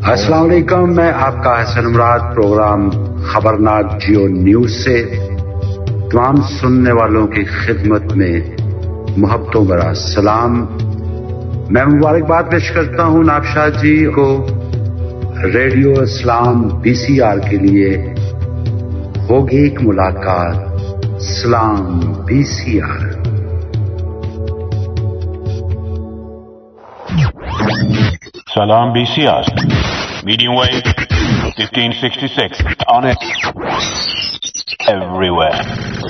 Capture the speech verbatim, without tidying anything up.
अस्सलाम वालेकुम, मैं आपका हसन मुराद प्रोग्राम खबरनाक जियो न्यूज से तमाम सुनने वालों की खिदमत में मोहब्बतों भरा सलाम। मैं मुबारकबाद पेश करता हूं नाबशाह जी को रेडियो इस्लाम बीसीआर के लिए। होगी एक मुलाकात, सलाम B C R. Salam B C R, medium wave, fifteen sixty-six, on it, everywhere.